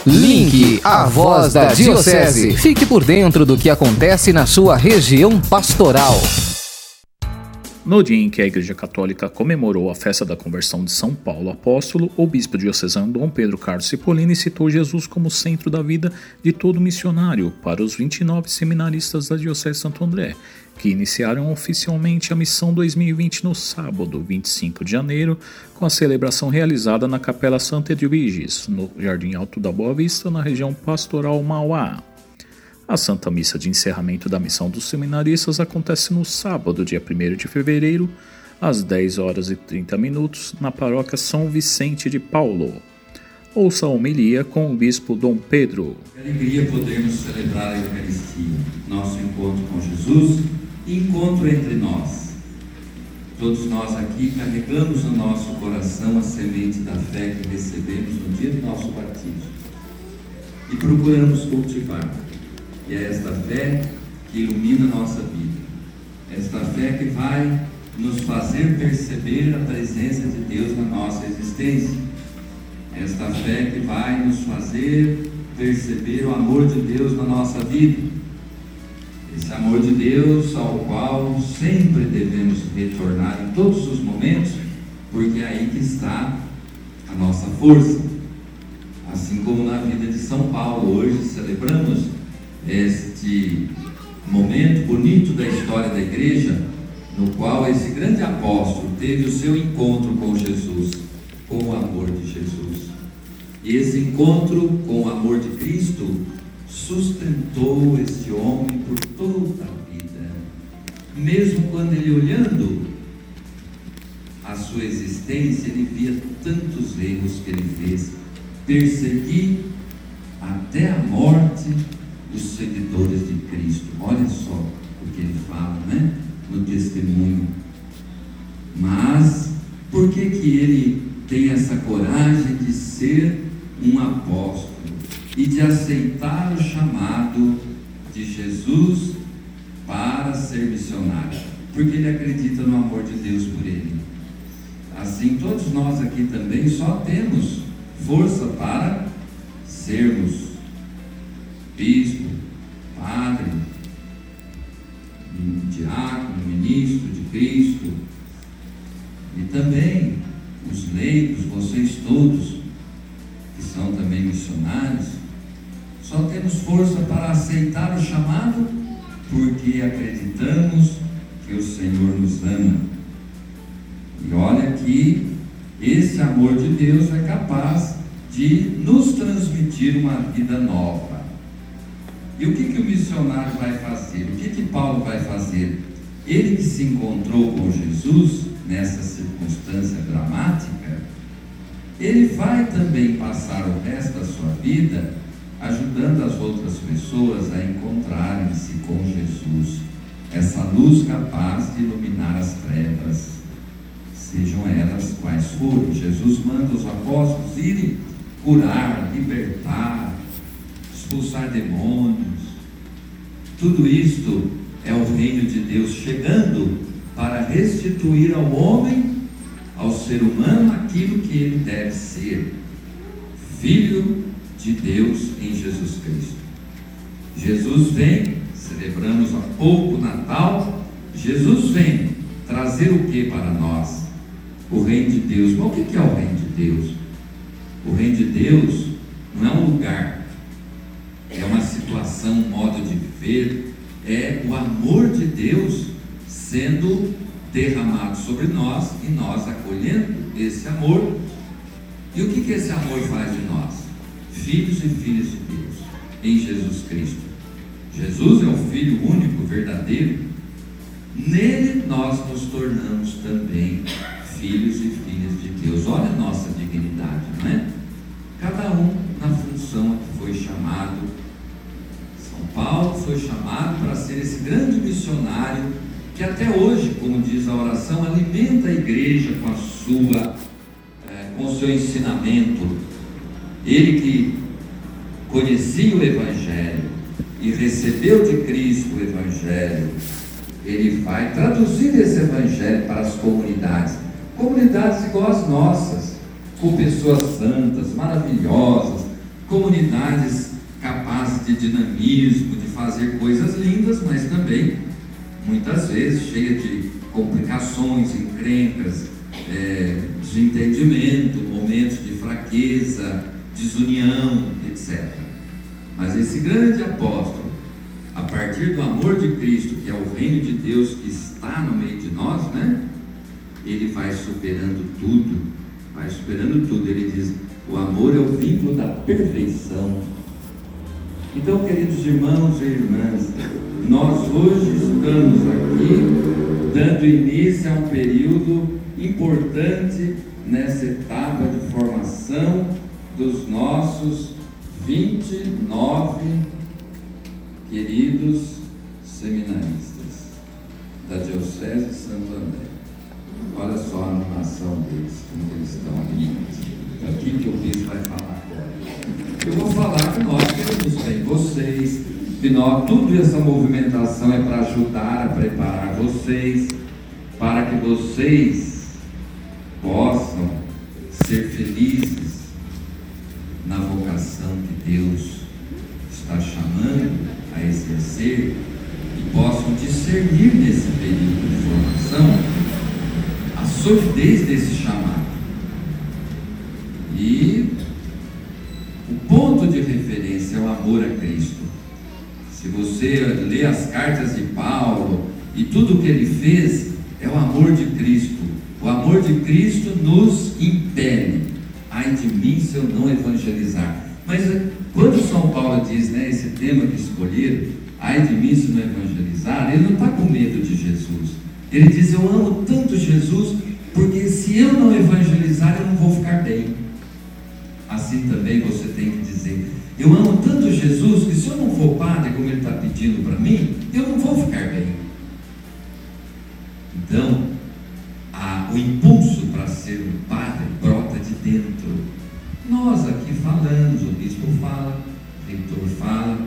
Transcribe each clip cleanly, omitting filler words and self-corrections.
Link, a voz da Diocese. Fique por dentro do que acontece na sua região pastoral. No dia em que a Igreja Católica comemorou a festa da conversão de São Paulo Apóstolo, o bispo diocesano Dom Pedro Carlos Cipollini citou Jesus como centro da vida de todo missionário para os 29 seminaristas da Diocese de Santo André, que iniciaram oficialmente a missão 2020 no sábado, 25 de janeiro, com a celebração realizada na Capela Santa Edviges, no Jardim Alto da Boa Vista, na região pastoral Mauá. A Santa Missa de encerramento da missão dos seminaristas acontece no sábado, dia 1º de fevereiro, às 10h30, na paróquia São Vicente de Paulo. Ouça a homilia com o bispo Dom Pedro. Que alegria podermos celebrar a Eucaristia, nosso encontro com Jesus e encontro entre nós. Todos nós aqui carregamos no nosso coração a semente da fé que recebemos no dia do nosso batismo e procuramos cultivar. E é esta fé que ilumina a nossa vida, esta fé que vai nos fazer perceber a presença de Deus na nossa existência, esta fé que vai nos fazer perceber o amor de Deus na nossa vida, esse amor de Deus ao qual sempre devemos retornar em todos os momentos, porque é aí que está a nossa força. Assim como na vida de São Paulo, hoje celebramos este momento bonito da história da igreja, no qual esse grande apóstolo teve o seu encontro com Jesus, com o amor de Jesus. E esse encontro com o amor de Cristo sustentou este homem por toda a vida, mesmo quando ele, olhando a sua existência, ele via tantos erros que ele fez, perseguir até a morte os seguidores de Cristo. Olha só o que ele fala, no testemunho. Mas por que ele tem essa coragem de ser um apóstolo e de aceitar o chamado de Jesus para ser missionário? Porque ele acredita no amor de Deus por ele. Assim, todos nós aqui também só temos força para sermos bispo, padre, diácono, ministro de Cristo, e também os leigos, vocês todos que são também missionários, só temos força para aceitar o chamado porque acreditamos que o Senhor nos ama. E olha que esse amor de Deus é capaz de nos transmitir uma vida nova. E o que o missionário vai fazer? O que Paulo vai fazer? Ele que se encontrou com Jesus nessa circunstância dramática, ele vai também passar o resto da sua vida ajudando as outras pessoas a encontrarem-se com Jesus, essa luz capaz de iluminar as trevas, sejam elas quais forem. Jesus manda os apóstolos irem curar, libertar, expulsar demônios. Tudo isto é o reino de Deus chegando para restituir ao homem, ao ser humano, aquilo que ele deve ser: filho de Deus em Jesus Cristo. Jesus vem, celebramos há pouco o Natal, Jesus vem trazer o que para nós? O reino de Deus. Mas o que é o reino de Deus? O reino de Deus não é um lugar, é uma situação, um modo de viver, é o amor de Deus sendo derramado sobre nós e nós acolhendo esse amor. E o que esse amor faz de nós? Filhos e filhas de Deus em Jesus Cristo. Jesus é o Filho único, verdadeiro. Nele nós nos tornamos também filhos e filhas de Deus. Olha a nossa dignidade, não é? Cada um na função a que foi chamado. São Paulo foi chamado para ser esse grande missionário que até hoje, como diz a oração, alimenta a igreja com o seu ensinamento. Ele que conhecia o Evangelho e recebeu de Cristo o Evangelho, ele vai traduzir esse Evangelho para as comunidades igual às nossas, com pessoas santas, maravilhosas, comunidades capazes de dinamismo, de fazer coisas lindas, mas também, muitas vezes, cheia de complicações, encrencas, desentendimento, momentos de fraqueza, desunião, etc. Mas esse grande apóstolo, a partir do amor de Cristo, que é o reino de Deus que está no meio de nós, né? Ele vai superando tudo, ele diz, o amor é o vínculo da perfeição. Então, queridos irmãos e irmãs, nós hoje estamos aqui dando início a um período importante nessa etapa de formação dos nossos 29 queridos seminaristas da Diocese de Santo André. Olha só a animação deles, como eles estão aqui. O que o bispo vai falar agora? Eu vou falar que nós queremos bem vocês, que tudo essa movimentação é para ajudar a preparar vocês, para que vocês possam ser felizes na vocação que Deus está chamando a exercer e possam discernir nesse período de formação a solidez desse chamado. E o ponto de referência é o amor a Cristo. Se você lê as cartas de Paulo e tudo o que ele fez, é o amor de Cristo. O amor de Cristo nos impele. Ai de mim se eu não evangelizar. Mas quando São Paulo diz, né, esse tema que escolheram, ai de mim se não evangelizar, ele não está com medo de Jesus. Ele diz, eu amo tanto Jesus, porque se eu não evangelizar, eu não vou ficar bem. Assim também você tem que dizer, eu amo tanto Jesus, que se eu não for padre, como ele está pedindo para mim, eu não vou ficar bem. Então, o impulso para ser um padre brota de dentro. Nós aqui falamos, o bispo fala, o reitor fala,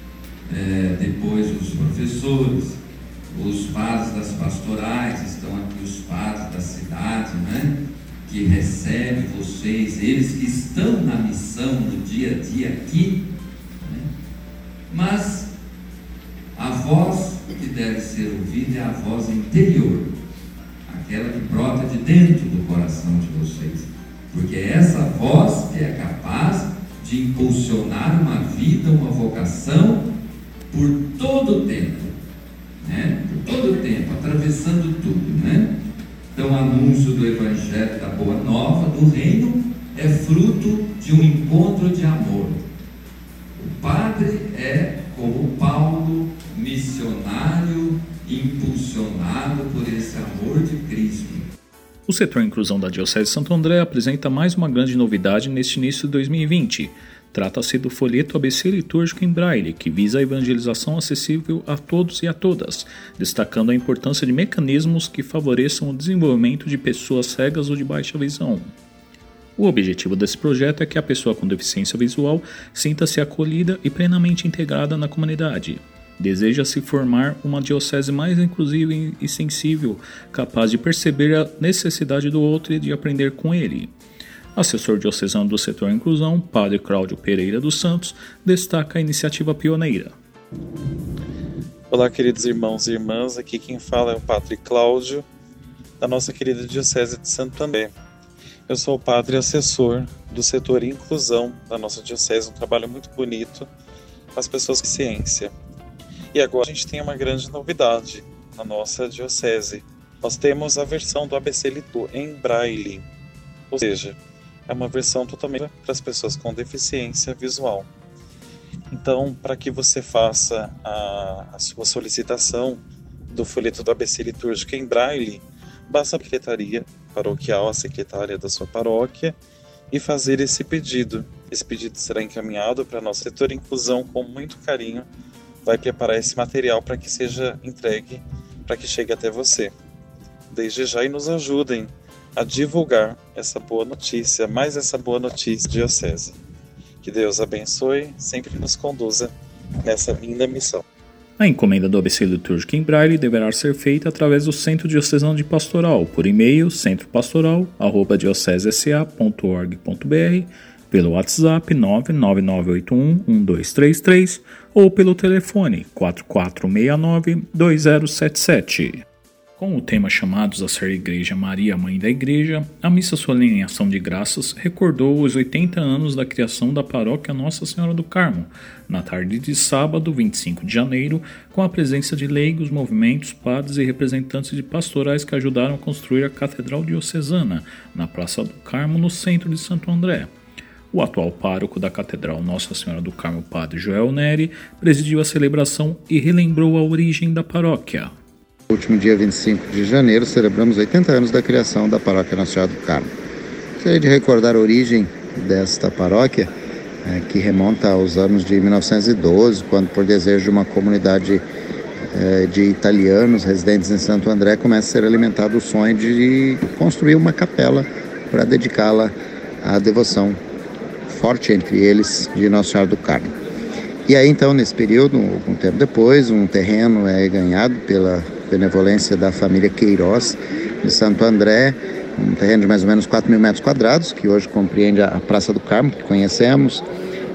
depois os professores, os padres das pastorais, estão aqui os padres da cidade, né? Que recebem vocês, eles que estão na missão no dia a dia aqui, né? Mas a voz que deve ser ouvida é a voz interior, aquela que brota de dentro do coração de vocês, porque é essa voz que é capaz de impulsionar uma vida, uma vocação por todo o tempo, né? Por todo o tempo, atravessando tudo, né? Então, o anúncio do Evangelho da Boa Nova, do Reino, é fruto de um encontro de amor. O padre é, como Paulo, missionário, impulsionado por esse amor de Cristo. O setor Inclusão da Diocese de Santo André apresenta mais uma grande novidade neste início de 2020. Trata-se do folheto ABC litúrgico em Braille, que visa a evangelização acessível a todos e a todas, destacando a importância de mecanismos que favoreçam o desenvolvimento de pessoas cegas ou de baixa visão. O objetivo desse projeto é que a pessoa com deficiência visual sinta-se acolhida e plenamente integrada na comunidade. Deseja-se formar uma diocese mais inclusiva e sensível, capaz de perceber a necessidade do outro e de aprender com ele. Assessor diocesano do setor Inclusão, Padre Cláudio Pereira dos Santos, destaca a iniciativa pioneira. Olá, queridos irmãos e irmãs, aqui quem fala é o Padre Cláudio, da nossa querida Diocese de Santo André. Eu sou o Padre Assessor do setor Inclusão da nossa Diocese, um trabalho muito bonito com as pessoas com deficiência. E agora a gente tem uma grande novidade na nossa Diocese. Nós temos a versão do ABC Litur em Braille, ou seja, é uma versão totalmente para as pessoas com deficiência visual. Então, para que você faça a sua solicitação do folheto do ABC litúrgico em Braille, basta a secretaria paroquial, a secretária da sua paróquia, e fazer esse pedido. Esse pedido será encaminhado para nosso setor Inclusão com muito carinho. Vai preparar esse material para que seja entregue, para que chegue até você. Desde já, e nos ajudem a divulgar essa boa notícia, mais essa boa notícia diocese. Que Deus abençoe, sempre nos conduza nessa linda missão. A encomenda do ABC litúrgico em Braille deverá ser feita através do Centro Diocesano de Pastoral, por e-mail centropastoral@diocesesa.org.br pelo WhatsApp 999811233 ou pelo telefone 4469-2077. Com o tema Chamados a Ser Igreja Maria, Mãe da Igreja, a Missa Solene em Ação de Graças recordou os 80 anos da criação da paróquia Nossa Senhora do Carmo, na tarde de sábado, 25 de janeiro, com a presença de leigos, movimentos, padres e representantes de pastorais que ajudaram a construir a Catedral Diocesana, na Praça do Carmo, no centro de Santo André. O atual pároco da Catedral Nossa Senhora do Carmo, Padre Joel Neri, presidiu a celebração e relembrou a origem da paróquia. No último dia 25 de janeiro, celebramos 80 anos da criação da paróquia Nossa Senhora do Carmo. Gostaria de recordar a origem desta paróquia, que remonta aos anos de 1912, quando, por desejo de uma comunidade de italianos residentes em Santo André, começa a ser alimentado o sonho de construir uma capela para dedicá-la à devoção forte entre eles de Nossa Senhora do Carmo. E aí, então, nesse período, algum tempo depois, um terreno é ganhado pela benevolência da família Queiroz de Santo André, um terreno de mais ou menos 4.000 metros quadrados, que hoje compreende a Praça do Carmo, que conhecemos,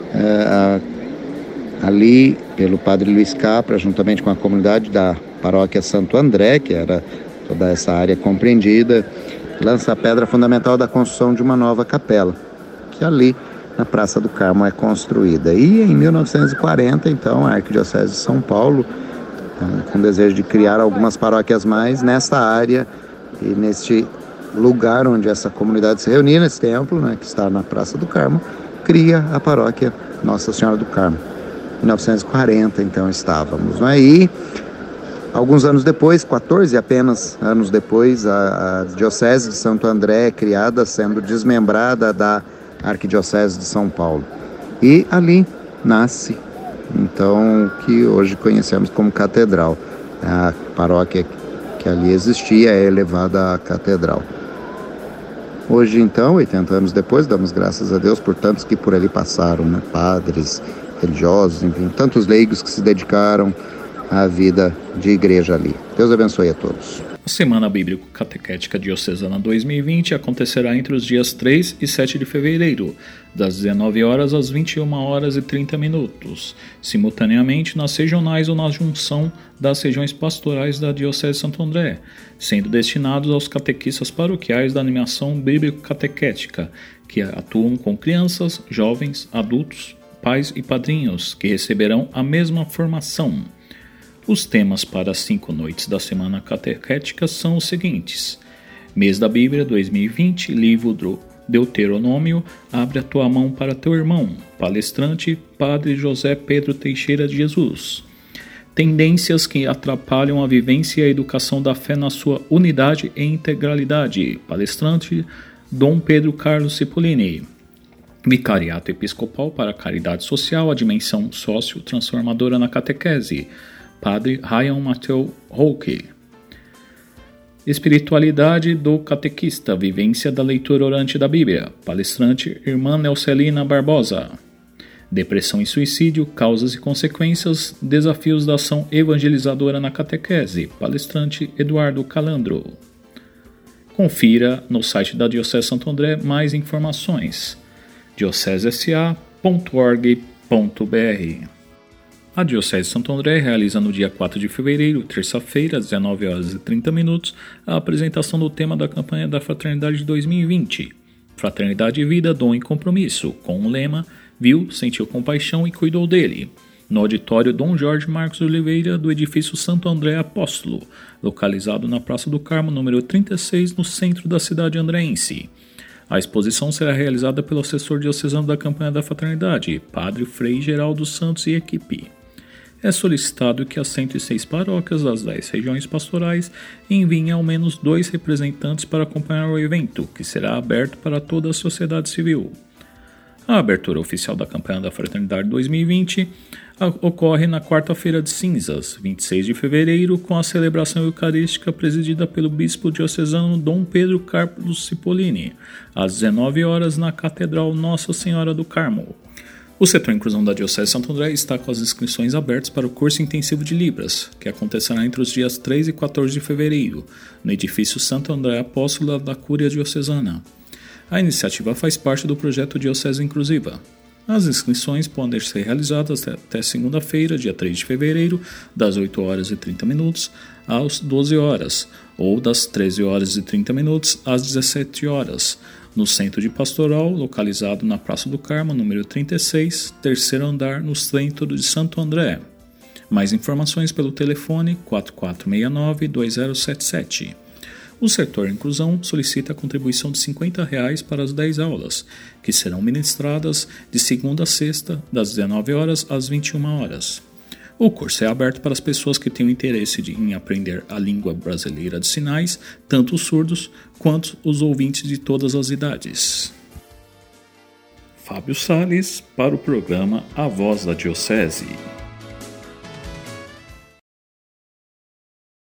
ali pelo padre Luiz Capra, juntamente com a comunidade da paróquia Santo André, que era toda essa área compreendida, lança a pedra fundamental da construção de uma nova capela, que ali na Praça do Carmo é construída. E em 1940, então, a Arquidiocese de São Paulo, com desejo de criar algumas paróquias mais nesta área e neste lugar onde essa comunidade se reunia, nesse templo, que está na Praça do Carmo, cria a paróquia Nossa Senhora do Carmo. Em 1940, então, estávamos. E alguns anos depois, 14 apenas anos depois, a Diocese de Santo André é criada, sendo desmembrada da Arquidiocese de São Paulo. E ali nasce, então, o que hoje conhecemos como Catedral. A paróquia que ali existia é elevada à Catedral. Hoje, então, 80 anos depois, damos graças a Deus por tantos que por ali passaram, padres, religiosos, enfim, tantos leigos que se dedicaram à vida de igreja ali. Deus abençoe a todos. A Semana Bíblico-Catequética Diocesana 2020 acontecerá entre os dias 3 e 7 de fevereiro, das 19 horas às 21 horas e 30 minutos, simultaneamente nas regionais ou na junção das regiões pastorais da Diocese de Santo André, sendo destinados aos catequistas paroquiais da animação bíblico-catequética, que atuam com crianças, jovens, adultos, pais e padrinhos, que receberão a mesma formação. Os temas para as 5 noites da Semana Catequética são os seguintes: Mês da Bíblia 2020, livro do Deuteronômio, Abre a tua mão para teu irmão, palestrante, Padre José Pedro Teixeira de Jesus. Tendências que atrapalham a vivência e a educação da fé na sua unidade e integralidade, palestrante, Dom Pedro Carlos Cipollini. Vicariato Episcopal para a Caridade Social, a dimensão sócio-transformadora na catequese, Padre Ryan Mateu Rouque. Espiritualidade do catequista, vivência da leitura orante da Bíblia, palestrante Irmã Nelcelina Barbosa. Depressão e suicídio, causas e consequências, desafios da ação evangelizadora na catequese, palestrante Eduardo Calandro. Confira no site da Diocese Santo André mais informações, diocesesa.org.br. A Diocese de Santo André realiza no dia 4 de fevereiro, terça-feira, às 19 horas e 30 minutos, a apresentação do tema da campanha da Fraternidade de 2020. Fraternidade e Vida, Dom e Compromisso, com o lema Viu, Sentiu Compaixão e Cuidou dele, no auditório Dom Jorge Marcos Oliveira do edifício Santo André Apóstolo, localizado na Praça do Carmo, número 36, no centro da cidade andreense. A exposição será realizada pelo assessor diocesano da campanha da Fraternidade, Padre Frei Geraldo Santos e equipe. É solicitado que as 106 paróquias das 10 regiões pastorais enviem ao menos 2 representantes para acompanhar o evento, que será aberto para toda a sociedade civil. A abertura oficial da campanha da Fraternidade 2020 ocorre na quarta-feira de cinzas, 26 de fevereiro, com a celebração eucarística presidida pelo bispo diocesano Dom Pedro Carlos Cipollini, às 19 horas na Catedral Nossa Senhora do Carmo. O setor Inclusão da Diocese de Santo André está com as inscrições abertas para o curso intensivo de Libras, que acontecerá entre os dias 3 e 14 de fevereiro, no edifício Santo André Apóstolo da Cúria Diocesana. A iniciativa faz parte do projeto Diocese Inclusiva. As inscrições podem ser realizadas até segunda-feira, dia 3 de fevereiro, das 8 horas e 30 minutos às 12 horas, ou das 13 horas e 30 minutos às 17 horas, no Centro de Pastoral, localizado na Praça do Carmo, número 36, terceiro andar, no centro de Santo André. Mais informações pelo telefone 4469-2077. O setor Inclusão solicita a contribuição de R$ 50 para as 10 aulas, que serão ministradas de segunda a sexta, das 19 horas às 21 horas. O curso é aberto para as pessoas que tenham interesse em aprender a língua brasileira de sinais, tanto os surdos quanto os ouvintes de todas as idades. Fábio Salles para o programa A Voz da Diocese.